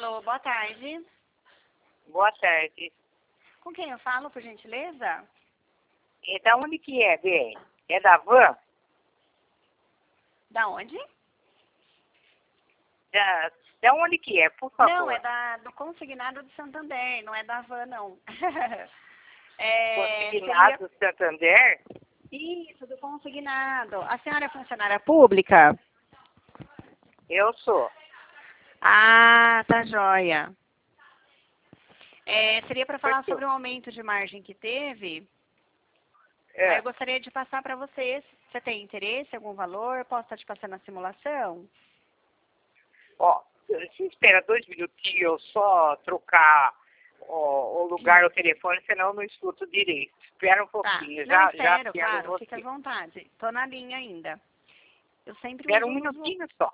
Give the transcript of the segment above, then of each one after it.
Alô, boa tarde. Boa tarde. Com quem eu falo, por gentileza? E da onde que é, bem? É da van? Da onde? Da onde que é, por favor? Não, é do consignado de Santander, não é da van, não. Consignado Santander? Isso, do consignado. A senhora é funcionária pública? Eu sou. Ah, tá joia. Seria para falar Por quê? sobre o aumento de margem que teve. É. Aí eu gostaria de passar para você. Você tem interesse em algum valor? Posso estar te passando a simulação? Ó, você espera 2 minutinhos, eu só trocar o lugar, o telefone, senão eu não escuto direito. Espera um Tá. pouquinho, Não, já espero, atendo claro. você. Fique à vontade. Tô na linha ainda. Eu sempre Espera uso um os... minutinho só.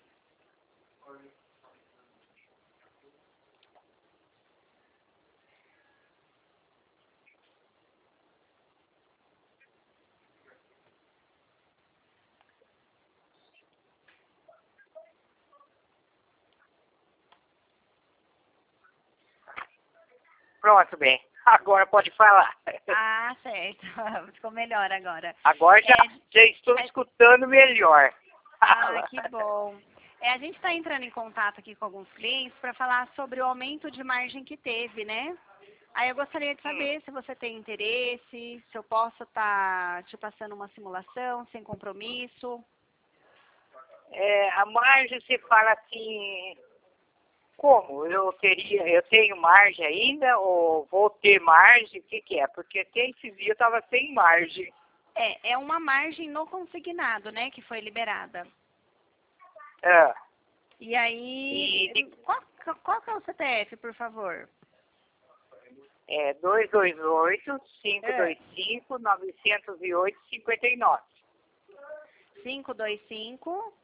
Pronto, bem. Agora pode falar. Ah, certo. Ficou melhor agora. Agora já estou escutando melhor. Ah, que bom. A gente está entrando em contato aqui com alguns clientes para falar sobre o aumento de margem que teve, né? Aí eu gostaria de saber se você tem interesse, se eu posso estar te passando uma simulação sem compromisso. A margem, você fala assim, como? Eu tenho margem ainda, ou vou ter margem? O que é? Porque até esse dia eu estava sem margem. É uma margem no consignado, né, que foi liberada. Ah, E aí, qual que é o CPF, por favor? 228-525-908-59. 525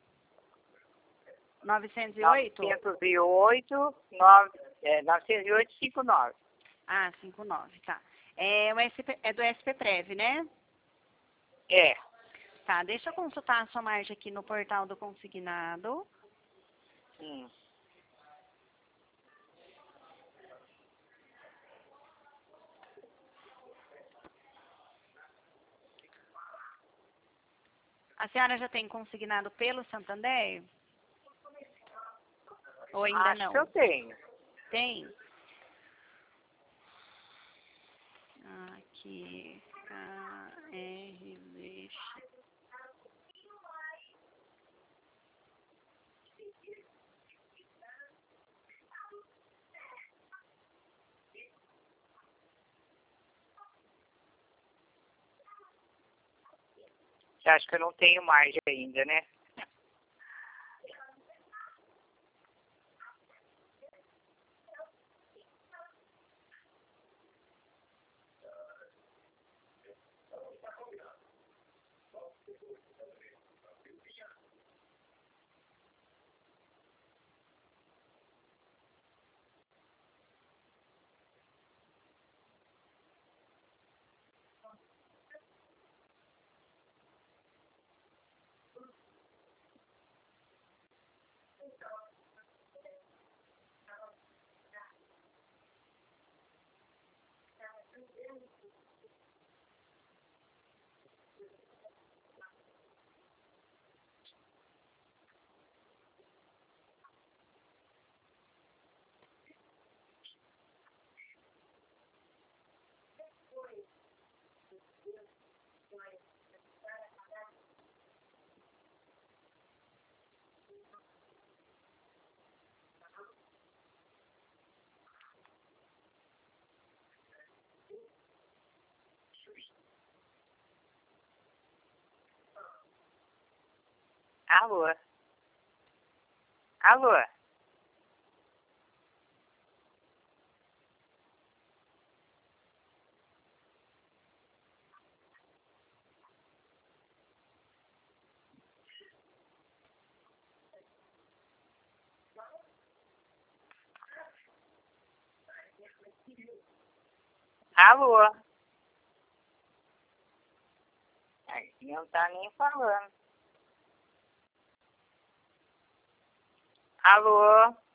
908? 908-59. Ah, 59, tá. É do SPPrev, né? É. Tá, deixa eu consultar a sua margem aqui no portal do consignado. A senhora já tem consignado pelo Santander? Ou ainda Acho não? que eu tenho. Tem? Aqui, KRV. Você acha que eu não tenho margem ainda, né? Alô? Alô? Alô? Ai, não tá nem falando. Alô?